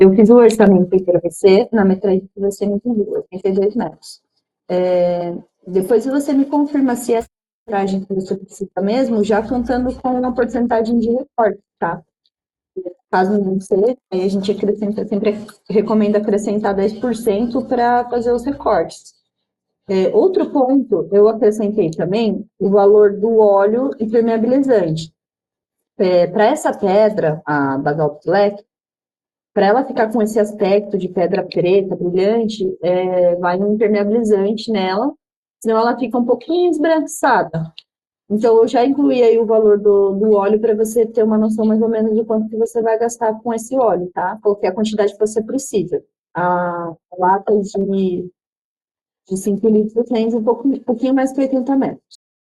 Eu fiz o orçamento para você na metragem que você me pediu, 82 metros. Depois você me confirma se essa metragem que você precisa mesmo, já contando com uma porcentagem de recorte, tá? Caso não seja, aí a gente acrescenta, sempre recomenda acrescentar 10% para fazer os recortes. Outro ponto, eu acrescentei também o valor do óleo impermeabilizante. Para essa pedra, a Basalt Black, para ela ficar com esse aspecto de pedra preta, brilhante, vai um impermeabilizante nela, senão ela fica um pouquinho esbranquiçada. Então, eu já incluí aí o valor do óleo para você ter uma noção mais ou menos de quanto que você vai gastar com esse óleo, tá? Qual é a quantidade que você precisa. A lata de 5 litros rende um pouquinho mais que 80 metros.